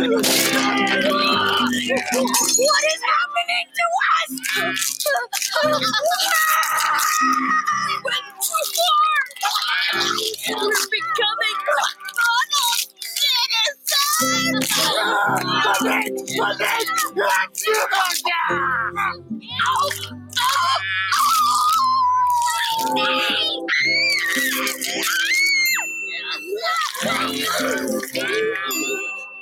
What is happening to us? We went too far. We're becoming model citizens.